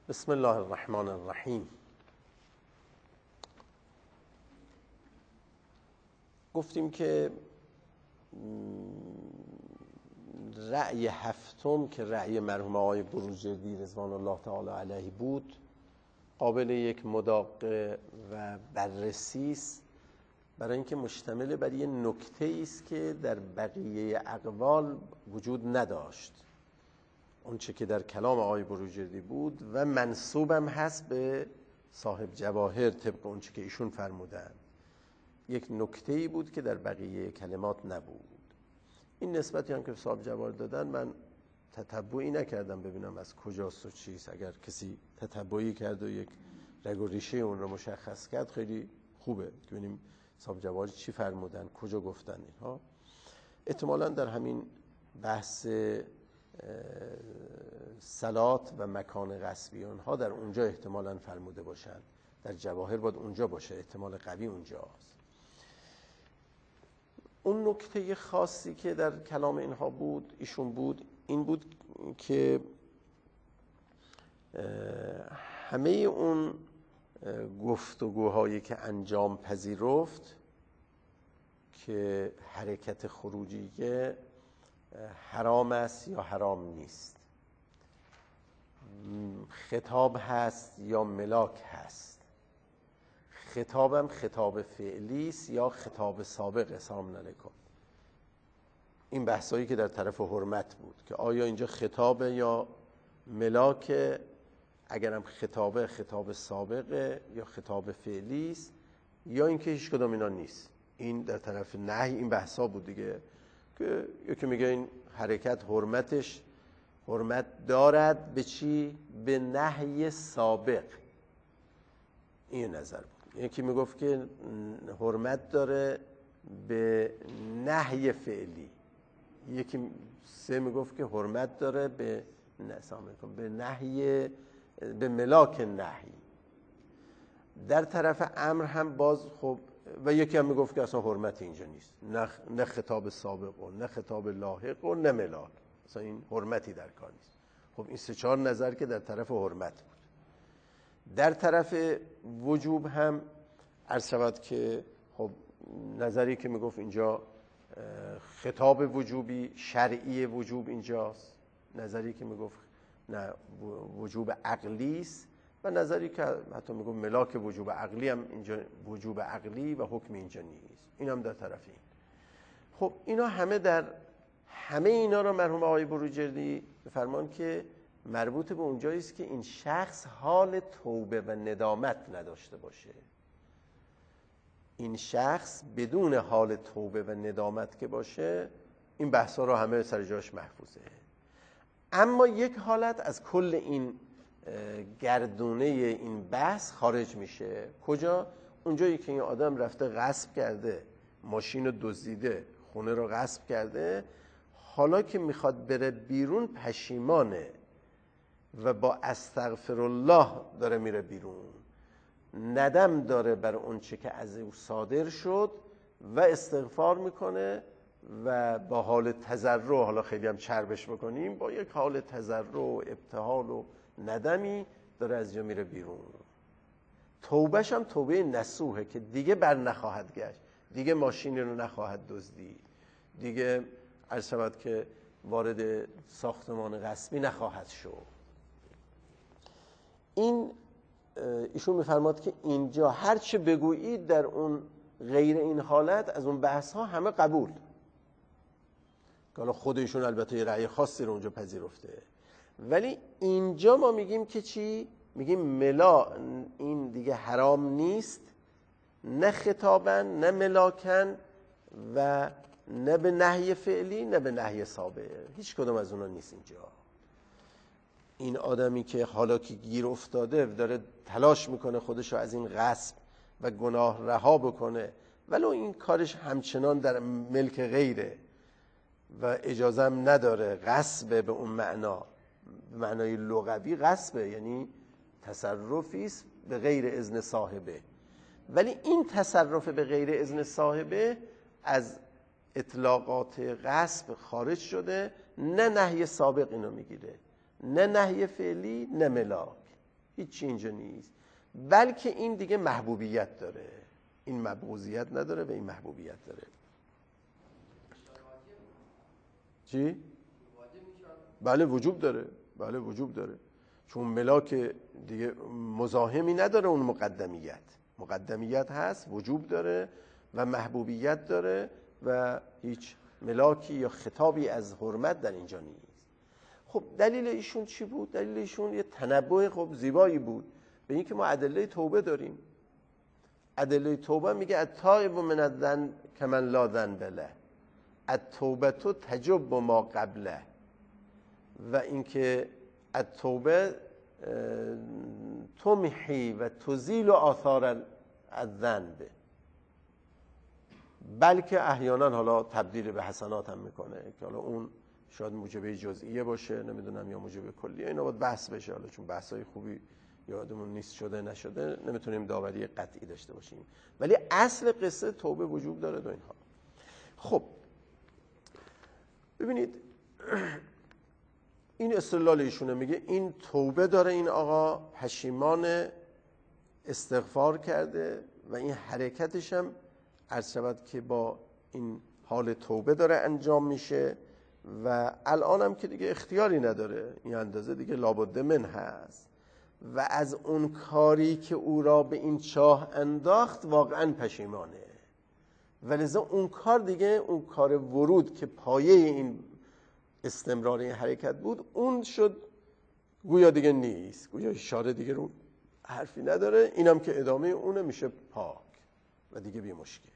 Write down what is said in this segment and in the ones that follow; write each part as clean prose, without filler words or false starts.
بسم الله الرحمن الرحیم. گفتیم که رأی هفتم که رأی مرحوم آقای بروجردی رضوان الله تعالی علیه بود قابل یک مداقه و بررسی است، برای اینکه مشتمل بر یک نکته است که در بقیه اقوال وجود نداشت، اون چه که در کلام آقای بروجردی بود و منسوبم هست به صاحب جواهر طبق اون چه که ایشون فرمودن. یک نکته‌ای بود که در بقیه کلمات نبود. این نسبتی هم که صاحب جواهر دادن من تتبعی نکردم ببینم از کجاست و چیست. اگر کسی تتبعی کرد و یک رگ و ریشه اون رو مشخص کرد خیلی خوبه، ببینیم صاحب جواهر چی فرمودن، کجا گفتن اینها. احتمالاً در همین بحث صلات و مکان غصبیان ها در اونجا احتمالاً فرموده باشن، در جواهر باید اونجا باشه، احتمال قوی اونجاست. اون نکته خاصی که در کلام اینها بود ایشون بود این بود که همه اون گفتگوهایی که انجام پذیرفت که حرکت خروجیه حرام است یا حرام نیست، خطاب هست یا ملاک هست، خطابم خطاب فعلی است یا خطاب سابق، سلام علیکم. این بحثایی که در طرف حرمت بود که آیا اینجا خطابه یا ملاک، اگرم خطابه خطاب سابقه یا خطاب فعلی است یا اینکه هیچ کدام اینا نیست. این در طرف نهی این بحثا بود دیگه، که یکی میگه این حرکت حرمتش حرمت دارد به چی؟ به نهی سابق. این نظر بود. یکی میگفت که حرمت داره به نهی فعلی، یکی سه میگفت که حرمت داره به به نهی، به ملاک نهی. در طرف امر هم باز خب، و یکی هم میگفت که اصلا حرمت اینجا نیست، نه خطاب سابق و نه خطاب لاحق و نه ملاک، اصلا این حرمتی در کار نیست. خب این سه چهار نظر که در طرف حرمت بود. در طرف وجوب هم عرض شود که خب نظری که میگفت اینجا خطاب وجوبی شرعی وجوب اینجاست، نظری که میگفت نه وجوب عقلی است، و نظری که حتی میگفت ملاک وجوب عقلی هم اینجا وجوب عقلی و حکم اینجا نیست. این هم در طرف این. خب اینا همه اینا رو مرحوم آقای بروجردی فرمان که مربوط به اونجایی است که این شخص حال توبه و ندامت نداشته باشه. این شخص بدون حال توبه و ندامت که باشه این بحثا رو همه سر جاش محفوظه. اما یک حالت از کل این گردونه این بحث خارج میشه. کجا؟ اونجایی که این آدم رفته غصب کرده، ماشین رو دزدیده، خونه رو غصب کرده، حالا که میخواد بره بیرون پشیمانه و با استغفرالله داره میره بیرون، ندم داره بر اون چه که از او صادر شد و استغفار میکنه و با حال تضرع، حالا خیلی هم چربش بکنیم، با یک حال تضرع و ابتهال و ندمی داره از جا میره بیرون. توبهش هم توبه نصوحه که دیگه بر نخواهد گشت، دیگه ماشینی رو نخواهد دزدید، دیگه عرض شود که وارد ساختمان غصبی نخواهد شد. این ایشون میفرماد که اینجا هر چه بگویید در اون غیر این حالت از اون بحث ها همه قبول، که حالا خود ایشون البته یه رأی خاصی رو اونجا پذیرفته، ولی اینجا ما میگیم که چی؟ میگیم ملا این دیگه حرام نیست، نه خطابن نه ملاکن و نه به نهی فعلی نه به نهی سابق، هیچ کدوم از اونا نیست اینجا. این آدمی که حالا که گیر افتاده داره تلاش میکنه خودش رو از این غصب و گناه رها بکنه، ولو این کارش همچنان در ملک غیره و اجازه هم نداره، غصب به اون معنا، به معنای لغوی غصبه، یعنی تصرفی است به غیر اذن صاحبه، ولی این تصرف به غیر اذن صاحبه از اطلاقات غصب خارج شده، نه نهی سابق اینو میگیره، نه نهی فعلی نه ملاک. هیچی اینجا نیست، بلکه این دیگه محبوبیت داره، این مبغوضیت نداره و این محبوبیت داره. چی؟ بله وجوب داره، بله وجوب داره، چون ملاک دیگه مزاحمی نداره، اون مقدمیت هست، وجوب داره و محبوبیت داره و هیچ ملاکی یا خطابی از حرمت در اینجا نیست. خب دلیل ایشون چی بود؟ دلیل ایشون یه تنبؤ خب زیبایی بود به این که ما ادله توبه داریم. ادله توبه میگه التائب من الذنب کمن لا ذنب له، التوبه تجب ما قبله، و اینکه التوبه تمحی و تزیل آثار الذنب، بلکه احیانا حالا تبدیل به حسنات هم میکنه که حالا اون شاید موجبه جزئیه باشه، نمیدونم، یا موجبه کلیه، اینا باید بحث بشه، حالا چون بحثای خوبی یادمون نیست شده نشده نمیتونیم داوری قطعی داشته باشیم، ولی اصل قصه توبه وجوب داره دو اینها. خب ببینید این استدلال ایشونه، میگه این توبه داره، این آقا پشیمان استغفار کرده و این حرکتش هم عرض شود که با این حال توبه داره انجام میشه و الان هم که دیگه اختیاری نداره، این اندازه دیگه لابد من هست و از اون کاری که او را به این چاه انداخت واقعا پشیمانه، ولذا اون کار دیگه، اون کار ورود که پایه این استمرار این حرکت بود، اون شد گویا دیگه نیست، گویا اشاره دیگه رو حرفی نداره، اینم که ادامه اونه میشه پاک و دیگه بی مشکل.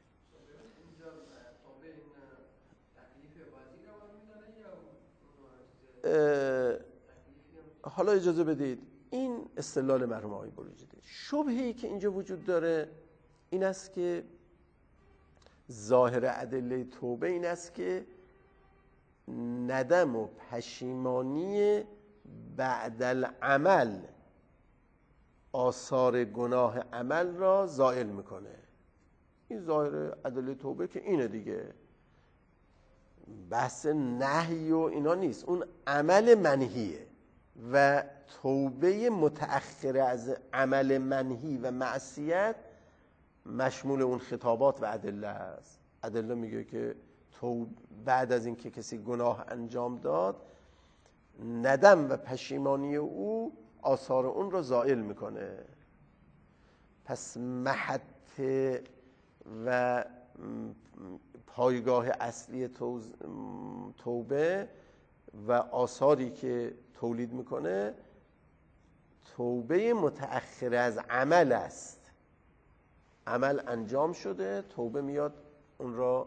حالا اجازه بدید این استدلال مرحوم آقای بروجردی، شبهه‌ای که اینجا وجود داره این است که ظاهر ادله توبه این است که ندم و پشیمانی بعد العمل آثار گناه عمل را زائل میکنه. این ظاهر ادله توبه که اینه دیگه، بحث نهی و اینا نیست، اون عمل منهیه و توبه متأخره از عمل منهی و معصیت مشمول اون خطابات و ادله است. ادله میگه که بعد از اینکه کسی گناه انجام داد، ندم و پشیمانی او آثار اون رو زائل میکنه. پس محط و پایگاه اصلی توبه و آثاری که تولید میکنه توبه متأخر از عمل است. عمل انجام شده، توبه میاد اون را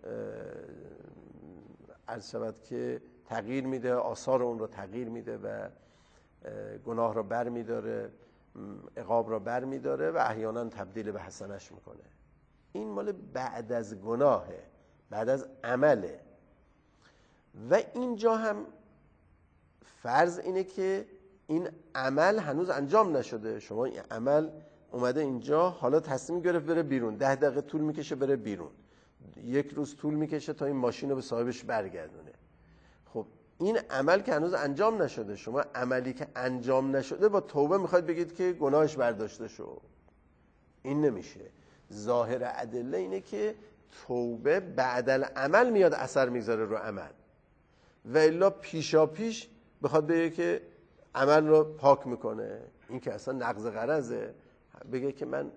عرض شود که تغییر میده، آثار اون رو تغییر میده و گناه را بر میداره، عقاب را بر میداره و احیانا تبدیل به حسنش میکنه. این مال بعد از گناهه، بعد از عمله. و اینجا هم فرض اینه که این عمل هنوز انجام نشده، شما این عمل اومده اینجا، حالا تصمیم گرفت بره بیرون، 10 دقیقه طول میکشه بره بیرون، 1 روز طول میکشه تا این ماشین رو به صاحبش برگردونه. خب این عمل که هنوز انجام نشده، شما عملی که انجام نشده با توبه میخواید بگید که گناهش برداشته شد، این نمیشه. ظاهر ادله اینه که توبه بعد العمل میاد اثر میذاره رو عمل، و الا پیشا پیش بخواد بگه که عمل رو پاک میکنه، این که اصلا نقض غرضه. بگه که من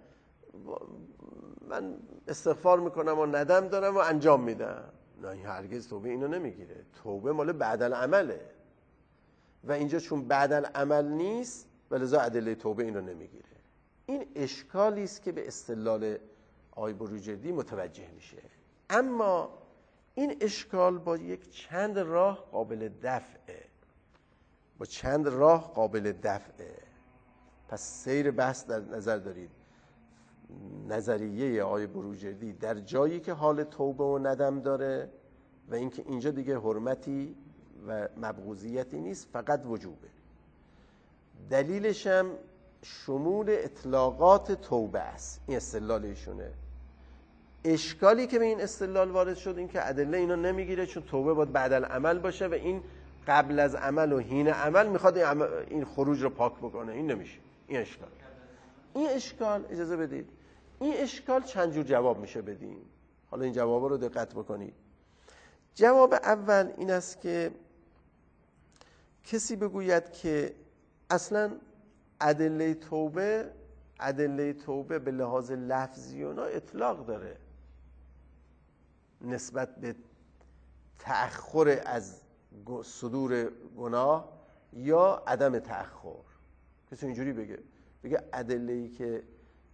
استغفار میکنم و ندم دارم و انجام میدم، نه، این هرگز توبه اینو نمیگیره. توبه مال بعد العمله و اینجا چون بعد العمل نیست ولذا ادله توبه اینو نمیگیره. این اشکالی است که به استدلال آقای بروجردی متوجه میشه، اما این اشکال با چند راه قابل دفعه. پس سیر بحث در نظر دارید. نظریه آقای بروجردی در جایی که حال توبه و ندم داره و اینکه اینجا دیگه حرمتی و مبغوضیتی نیست، فقط وجوبه. دلیلش هم شمول اطلاقات توبه است. این استدلال ایشونه. اشکالی که به این استدلال وارد شد این که ادله اینو نمیگیره، چون توبه باید بعد العمل باشه و این قبل از عمل و حین عمل میخواد این خروج رو پاک بکنه، این نمیشه. این اشکال اجازه بدید، این اشکال چند جور جواب میشه بدیم. حالا این جوابا رو دقت بکنید. جواب اول این است که کسی بگوید که اصلا ادله توبه به لحاظ لفظی اونا اطلاق داره نسبت به تأخر از صدور گناه یا عدم تأخر. کسی اینجوری بگه ادله‌ای که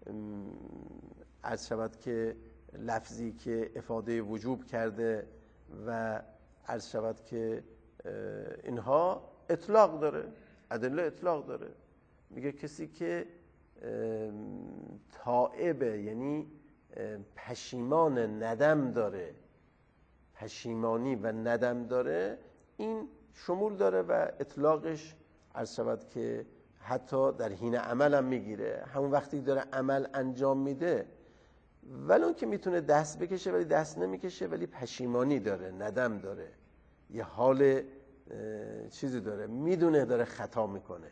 عرض شود که لفظی که افاده وجوب کرده و عرض شود که اینها اطلاق داره، ادله اطلاق داره. میگه کسی که تائبه، یعنی پشیمان ندم داره، پشیمانی و ندم داره، این شمول داره و اطلاقش عرض شود که حتی در حین عمل هم میگیره. همون وقتی داره عمل انجام میده ولی اون که میتونه دست بکشه ولی دست نمیکشه، ولی پشیمانی داره، ندم داره، یه حال چیزی داره، میدونه داره خطا میکنه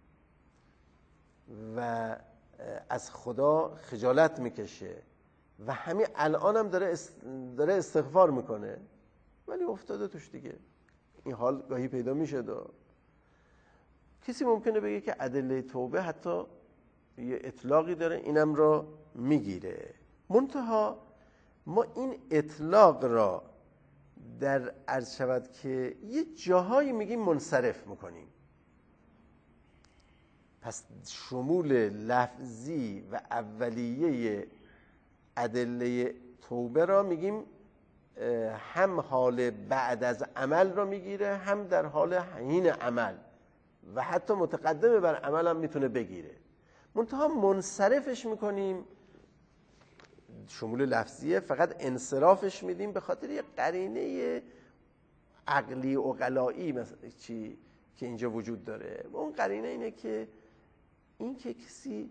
و از خدا خجالت میکشه و همین الان هم داره استغفار میکنه ولی افتاده توش دیگه. این حال گاهی پیدا میشه. کسی ممکنه بگه که ادله توبه حتی یه اطلاقی داره، اینم را میگیره. منتها ما این اطلاق را در عرض شود که یه جاهایی میگیم منصرف میکنیم. پس شمول لفظی و اولیه ادله توبه را میگیم هم حال بعد از عمل را میگیره، هم در حال حین عمل و حتی متقدم بر عمل هم میتونه بگیره. منتها منصرفش میکنیم، شمول لفظیه، فقط انصرافش میدیم به خاطر یه قرینه عقلی عقلایی چی که اینجا وجود داره. اون قرینه اینه که این که کسی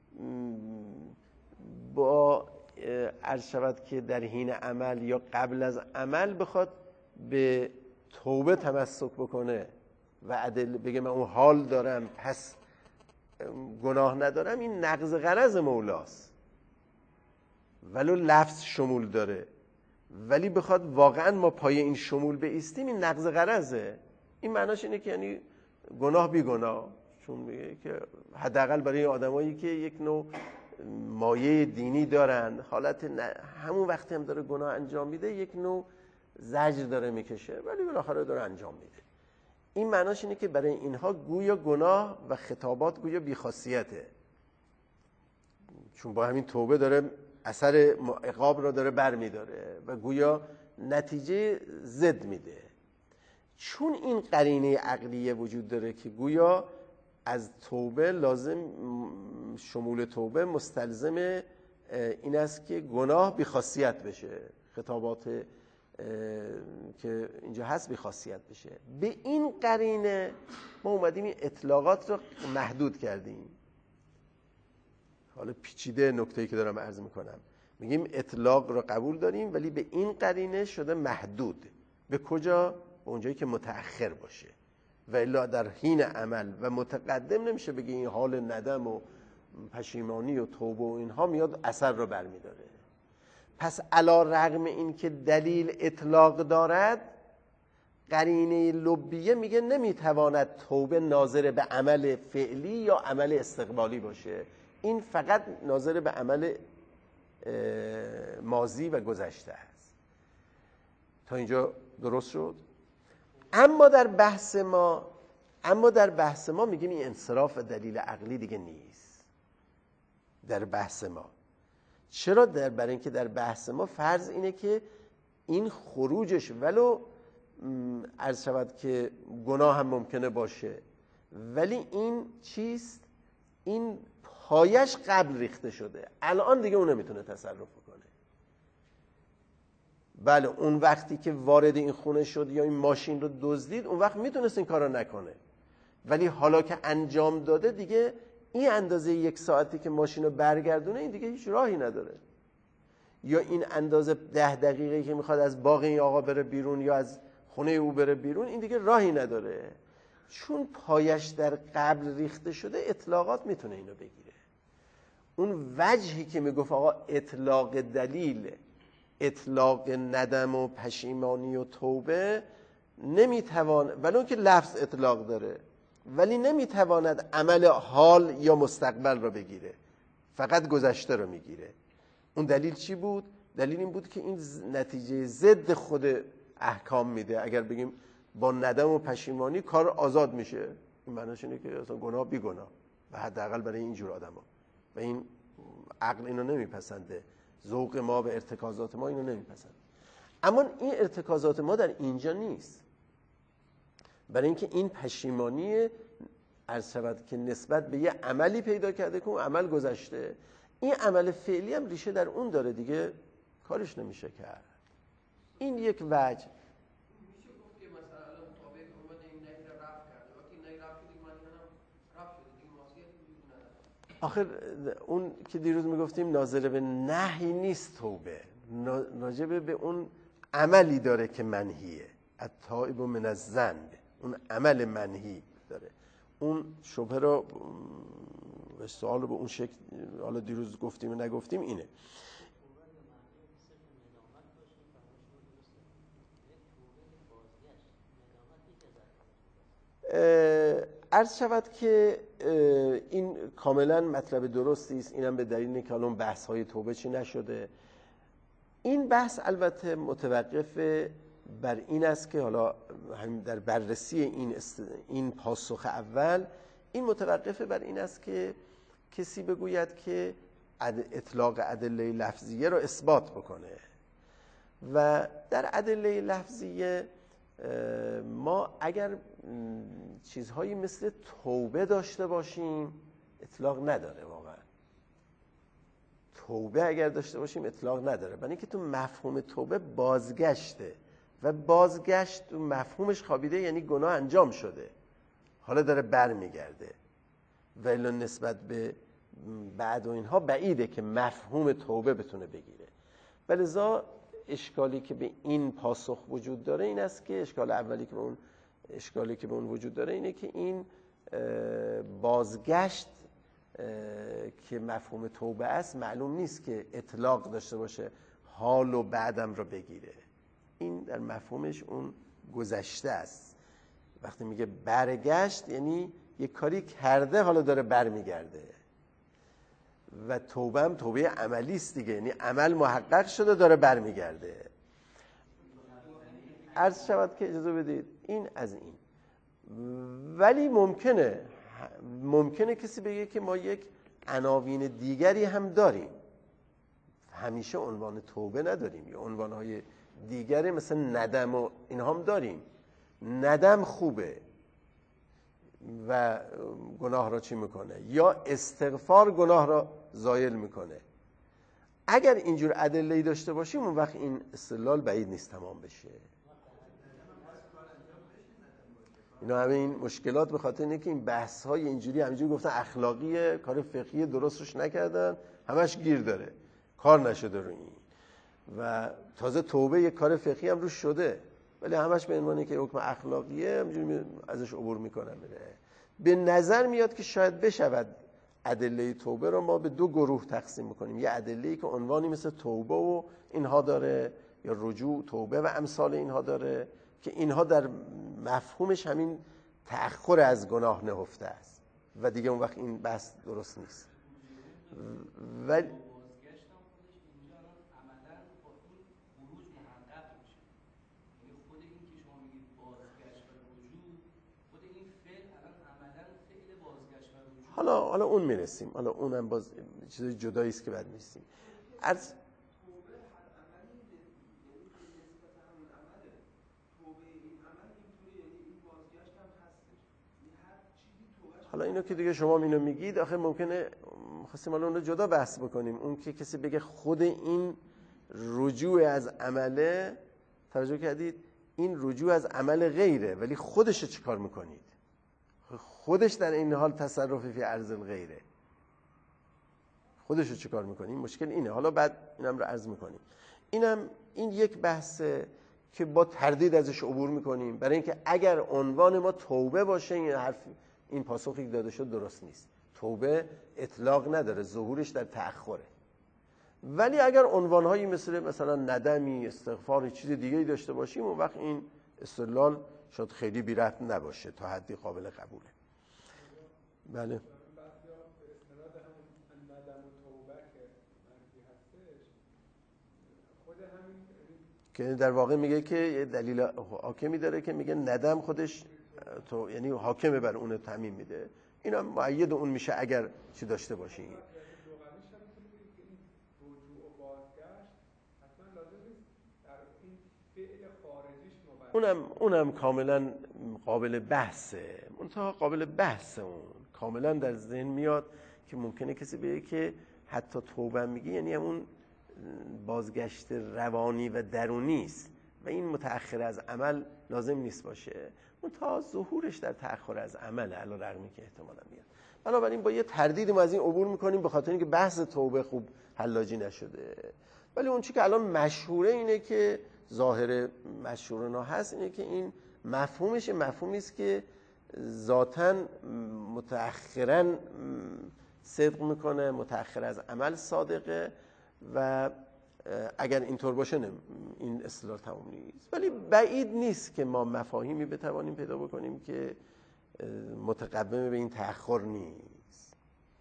با عرض شود که در حین عمل یا قبل از عمل بخواد به توبه تمسک بکنه و ادله بگه من اون حال دارم پس گناه ندارم، این نقض غرض مولاست. ولو لفظ شمول داره ولی بخواد واقعا ما پای این شمول بایستیم، این نقض غرضه. این معناش اینه که یعنی گناه بی گناه، چون میگه که حداقل برای آدمایی که یک نوع مایه دینی دارن، حالت همون وقتی هم داره گناه انجام میده یک نوع زجر داره میکشه ولی بالاخره داره انجام میده. این معناش اینه که برای اینها گویا گناه و خطابات گویا بی‌خاصیته، چون با همین توبه داره اثر عقاب را داره بر میداره و گویا نتیجه ضد میده. چون این قرینه عقلیه وجود داره که گویا از توبه لازم، شمول توبه مستلزم این است که گناه بی‌خاصیت بشه، خطابات که اینجا هست بی‌خاصیت بشه. به این قرینه ما اومدیم این اطلاقات رو محدود کردیم. حالا پیچیده نکته‌ای که دارم عرض میکنم، میگیم اطلاق رو قبول داریم ولی به این قرینه شده محدود. به کجا؟ به اونجایی که متأخر باشه و الا در حین عمل و متقدم نمیشه بگی این حال ندم و پشیمانی و توبه و اینها میاد اثر رو برمیداره. پس علی رغم این که دلیل اطلاق دارد، قرینه لبیه میگه نمیتواند توبه ناظر به عمل فعلی یا عمل استقبالی باشه، این فقط ناظر به عمل ماضی و گذشته است. تا اینجا درست شد؟ اما در بحث ما میگیم این انصراف دلیل عقلی دیگه نیست در بحث ما. چرا؟ برای اینکه در بحث ما فرض اینه که این خروجش ولو عرض شود که گناه هم ممکنه باشه ولی این چیست؟ این پایش قبل ریخته شده، الان دیگه اون نمیتونه تصرف کنه. بله اون وقتی که وارد این خونه شد یا این ماشین رو دزدید اون وقت میتونست این کار رو نکنه، ولی حالا که انجام داده دیگه این اندازه 1 ساعتی که ماشین رو برگردونه این دیگه هیچ راهی نداره، یا این اندازه 10 دقیقه‌ای که میخواد از باغ این آقا بره بیرون یا از خونه او بره بیرون این دیگه راهی نداره. چون پایش در قبل ریخته شده اطلاقات میتونه اینو بگیره. اون وجهی که میگفت آقا اطلاق دلیل، اطلاق ندم و پشیمانی و توبه نمیتوان، ولو که لفظ اطلاق داره ولی نمیتواند عمل حال یا مستقبل رو بگیره، فقط گذشته رو میگیره. اون دلیل چی بود؟ دلیل این بود که این نتیجه ضد خود احکام میده. اگر بگیم با ندم و پشیمانی کار آزاد میشه، این معنیش اینه که اصلا گناه بی گناه، و حداقل برای اینجور آدما. و این عقل اینو نمیپسنده، ذوق ما و ارتکازات ما اینو نمیپسنده. اما این ارتکازات ما در اینجا نیست، برای اینکه این پشیمانی عرض شود که نسبت به یه عملی پیدا کرده که اون عمل گذشته، این عمل فعلی هم ریشه در اون داره دیگه، کارش نمیشه کرد. این یک وجه. میشه گفت که مثلا الان توبه که اومده این نهی رو رفع کرده، وقتی نهی رفع شد دیگه معنی هم رفع شده دیگه، معصیتی وجود نداره. آخر اون که دیروز میگفتیم ناظر به نهی نیست توبه، ناظر به اون عملی داره که منهیه. التائب من الذنب، اون عمل منهی داره. اون شبهه رو سوال رو به اون شکل حالا دیروز گفتیم و نگفتیم اینه. عرض شود که این کاملا مطلب درستی است. اینم به دلیل اینکه الان بحث های توبه چی نشده. این بحث البته متوقف بر این است که حالا همین در بررسی این پاسخ اول، این متوقف بر این است که کسی بگوید که اطلاق ادله لفظیه رو اثبات بکنه. و در ادله لفظیه ما اگر چیزهایی مثل توبه داشته باشیم اطلاق نداره. واقعا توبه اگر داشته باشیم اطلاق نداره، برای اینکه تو مفهوم توبه بازگشته و بازگشت تو مفهومش خوابیده، یعنی گناه انجام شده حالا داره برمیگرده، ولی نسبت به بعد و اینها بعیده که مفهوم توبه بتونه بگیره. ولذا اشکالی که به این پاسخ وجود داره این است که اشکال اولی که به اون وجود داره اینه که این بازگشت که مفهوم توبه است معلوم نیست که اطلاق داشته باشه حال و بعدم رو بگیره. این در مفهومش اون گذشته است. وقتی میگه برگشت یعنی یک کاری کرده حالا داره برمیگرده، و توبه هم توبه عملی است دیگه، یعنی عمل محقق شده داره برمیگرده. عرض شود که اجازه بدید این از این. ولی ممکنه کسی بگه که ما یک عناوین دیگری هم داریم، همیشه عنوان توبه نداریم، یا عنوانهای دیگری مثل ندم و اینها هم داریم. ندم خوبه و گناه را چی میکنه، یا استغفار گناه را زایل میکنه. اگر اینجور ادله‌ای داشته باشیم اون وقت این استدلال بعید نیست تمام بشه. اینا همه این مشکلات به خاطر اینه که این بحث‌های اینجوری گفتن اخلاقیه، کار فقهی درست روش نکردن، همش گیر داره، کار نشده رو این. و تازه توبه یک کار فقهی هم روش شده، ولی همش به عنوانی که حکم اخلاقیه همینجوری ازش عبور میکنن. به نظر میاد که شاید بشود ادله توبه رو ما به دو گروه تقسیم میکنیم. یه ادله‌ای که عنوانی مثل توبه و اینها داره، یا رجوع، توبه و امثال اینها داره، که اینها در مفهومش همین تأخر از گناه نهفته است و دیگه اون وقت این بحث درست نیست. ولی حالا اون میرسیم، حالا اونم باز چیز جدایی است که بعد میرسیم. حالا اینو که دیگه شما اینو میگید، آخه ممکنه خواستیم حالا اون رو جدا بحث بکنیم. اون که کسی بگه خود این رجوع از عمله، توجه کردید این رجوع از عمل غیره، ولی خودش رو چیکار میکنید؟ خودش در این حال تصرفی فی ارض الغیره، خودش رو چیکار میکنید؟ مشکل اینه. حالا بعد اینم رو عرض میکنیم. این یک بحثه که با تردید ازش عبور میکنیم، برای اینکه اگر عنوان ما توبه باشه این پاسخی که داده شد درست نیست. توبه اطلاق نداره، ظهورش در تأخره. ولی اگر عنوانهایی مثلا ندمی، استغفار، چیز دیگه‌ای داشته باشیم، اون وقت این استدلال شاید خیلی بی ربط نباشه، تا حدی قابل قبوله. بله. که در واقع میگه که یه دلیل حاکمی داره که میگه ندم خودش تو، یعنی حاکمه بر اون تعمیم میده. اینا مؤید اون میشه اگر چی داشته باشی. اونم کاملا قابل بحثه، منتها قابل بحثه، اون کاملا در ذهن میاد که ممکنه کسی بگه که حتی توبه میگه یعنی همون بازگشت روانی و درونی است و این متأخر از عمل لازم نیست باشه، منتها ظهورش در تأخر از عمله، علی رغمی که احتمالا میاد. بنابراین با یه تردیدی ما از این عبور میکنیم به خاطر اینکه بحث توبه خوب حلاجی نشده. ولی اون چی که الان مشهوره اینه که ظاهر مشهورنا هست اینه که این مفهومش مفهومی است که ذاتاً متأخراً صدق میکنه، متأخر از عمل صادقه و اگر اینطور باشه این اصطلاح تمام نیست. ولی بعید نیست که ما مفاهیمی بتوانیم پیدا بکنیم که متقدم به این تأخر نیست.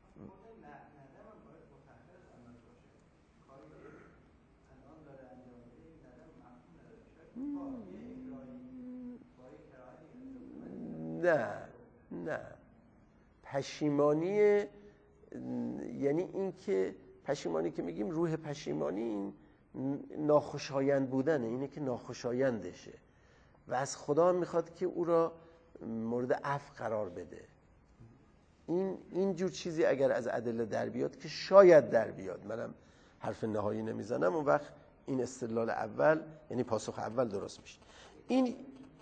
نه پشیمانی یعنی این که پشیمانی که میگیم روح پشیمانی این ناخوشایند بودنه، اینه که ناخوشایندشه و از خدا میخواد که او را مورد عفو قرار بده. این جور چیزی اگر از ادله در بیاد که شاید در بیاد، منم حرف نهایی نمیزنم، اون وقت این استدلال اول یعنی پاسخ اول درست میشه. این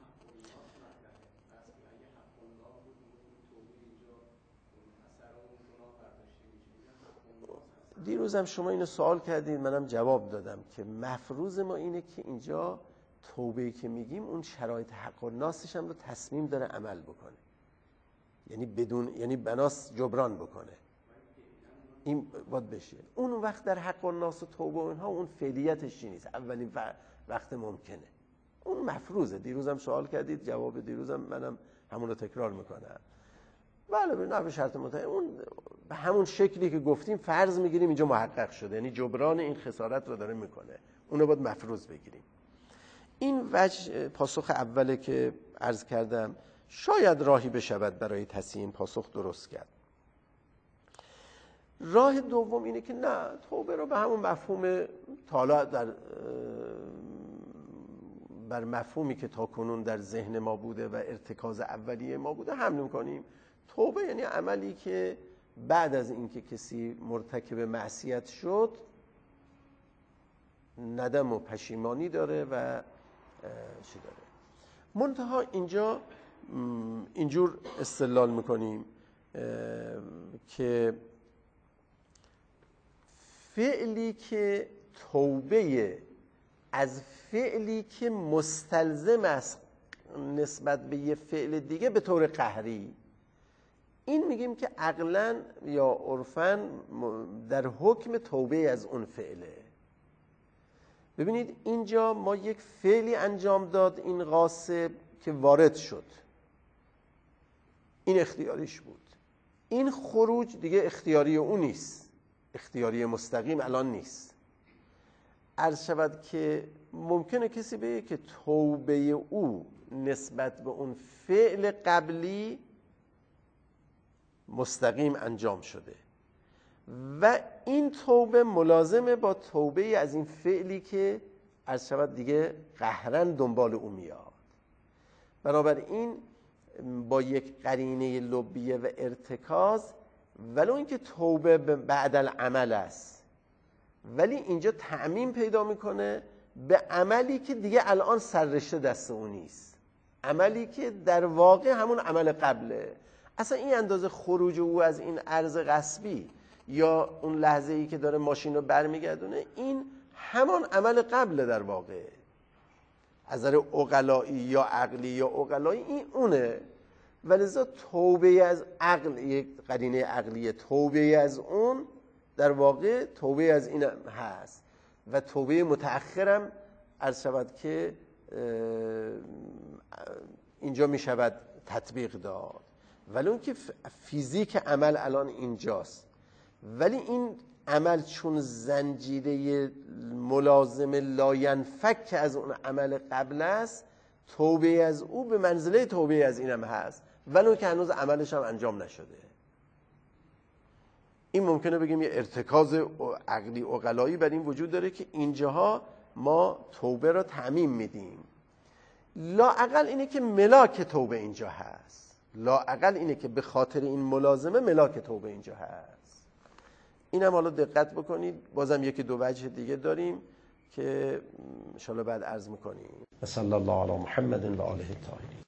دیروزم شما اینو سوال کردید، منم جواب دادم که مفروض ما اینه که اینجا توبه‌ای که میگیم اون شرایط حق الناسش هم رو تصمیم داره عمل بکنه، یعنی بناس جبران بکنه، این باید بشه. اون وقت در حق الناس و توبه و اینها اون فعلیتش نیست، اولین وقت ممکنه، اون مفروضه. دیروزم سوال کردید، جواب دیروزم منم همون رو تکرار میکنم. بله به نحو شرط متعین اون به همون شکلی که گفتیم فرض میگیریم اینجا محقق شده، یعنی جبران این خسارت رو داره میکنه، اونو باید مفروض بگیریم. این وجه پاسخ اوله که عرض کردم، شاید راهی بشود برای تصحیح پاسخ درست کرد. راه دوم اینه که نه، توبه رو به همون مفهوم تالا بر مفهومی که تاکنون در ذهن ما بوده و ارتکاز اولیه ما بوده حمل کنیم. توبه یعنی عملی که بعد از اینکه کسی مرتکب معصیت شد ندم و پشیمانی داره و چی داره. منتها اینجا اینجور استدلال میکنیم که فعلی که توبه از فعلی که مستلزم است نسبت به یه فعل دیگه به طور قهری، این میگیم که عقلاً یا عرفاً در حکم توبه از اون فعله. ببینید اینجا ما یک فعلی انجام داد این غاصب که وارد شد، این اختیاریش بود، این خروج دیگه اختیاری اون نیست، اختیاری مستقیم الان نیست. عرض شود که ممکنه کسی بگه که توبه او نسبت به اون فعل قبلی مستقیم انجام شده و این توبه ملازمه با توبه از این فعلی که عرض شود دیگه قهرن دنبال او میاد. بنابراین با یک قرینه لبیه و ارتکاز، ولو اینکه توبه بعد العمل است، ولی اینجا تعمیم پیدا میکنه به عملی که دیگه الان سررشته دست اون نیست، عملی که در واقع همون عمل قبله. اصلا این اندازه خروج او از این ارض غصبی یا اون لحظه ای که داره ماشین رو برمیگردونه، این همان عمل قبله در واقع. از نظر عقلایی یا عقلی یا عقلایی این اونه، ولذا توبه از عقل یک قرینه عقلیه، توبه از اون در واقع توبه از این هست و توبه متأخرم عرض شود که اینجا می شود تطبیق داد، ولی اون که فیزیک عمل الان اینجاست، ولی این عمل چون زنجیره ملازم لاینفک که از اون عمل قبل است، توبه از او به منزله توبه از اینم هست، ولی اون که هنوز عملش هم انجام نشده. این ممکنه بگیم یه ارتکاز عقلی عقلایی بر این وجود داره که اینجاها ما توبه را تعمیم میدیم. لااقل اینه که ملاک توبه اینجا هست، لااقل اینه که به خاطر این ملازمه ملاک توبه اینجا هست. اینم حالا دقت بکنید، بازم یکی دو وجه دیگه داریم که ان شاءالله بعد عرض میکنیم. صلی الله علی محمد و آله الطاهرین.